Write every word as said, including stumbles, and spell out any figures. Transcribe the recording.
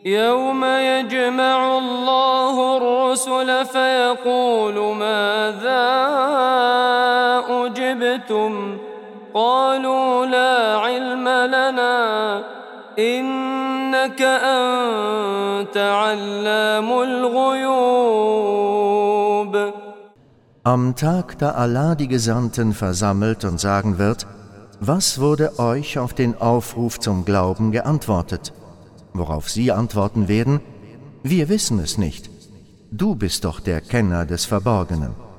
يوم يجمع الله الرسل فيقول ماذا أجبتم قالوا لا علم لنا إنك أنت علام الغيوب. Am Tag, da Allah die Gesandten versammelt und sagen wird: Was wurde euch auf den Aufruf zum Glauben geantwortet? Worauf sie antworten werden: Wir wissen es nicht. Du bist doch der Kenner des Verborgenen.